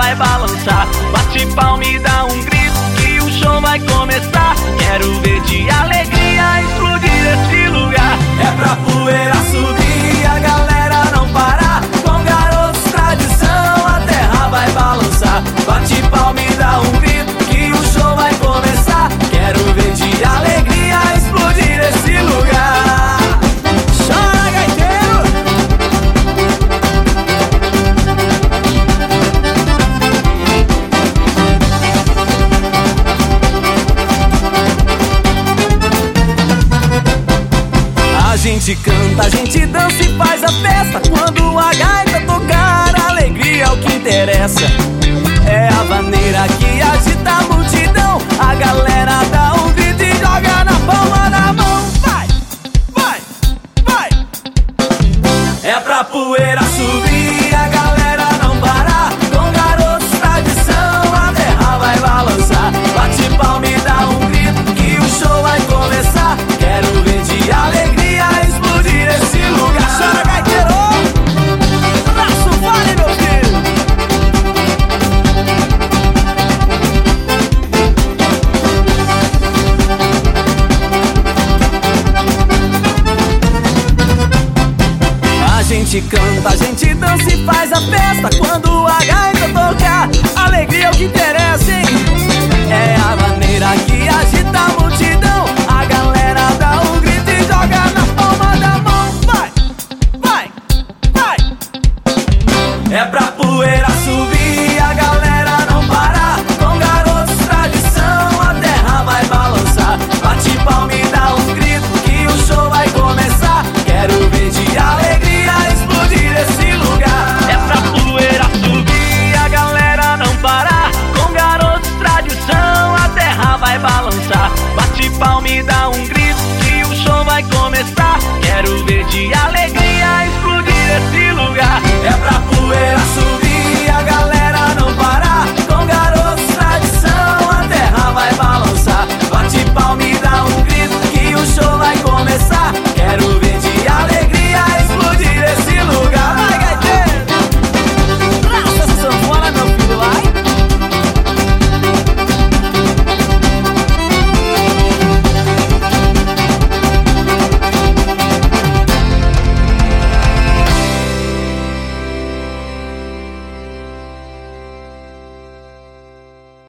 vai balançar. Bate palma e dá um grito que o show vai começar. Quero ver de alegria explodir esse lugar. É pra poeira subir e a galera não parar. Com garotos tradição a terra vai balançar. Bate palma e dá um grito que o show vai começar. Quero ver de alegria explodir esse lugar. Chora, gaiteiro! A gente canta, a gente dança e faz a festa. Quando a gaita tocar, a alegria é o que interessa. É a vaneira que agita a multidão. A galera dá um grito e joga na palma da mão. Vai, vai, vai. É pra poeira subir e a galera não parar. Com garotos tradição a terra vai balançar. Bate palma e dá um grito que o show vai começar. Quero ver de alegria explodir esse lugar. Chora, gaiteiro! Braço vale, meu filho! A gente canta, a gente dança e faz a festa. Quando a gaita tocar, alegria é o que interessa, hein? É a maneira que agita a multidão.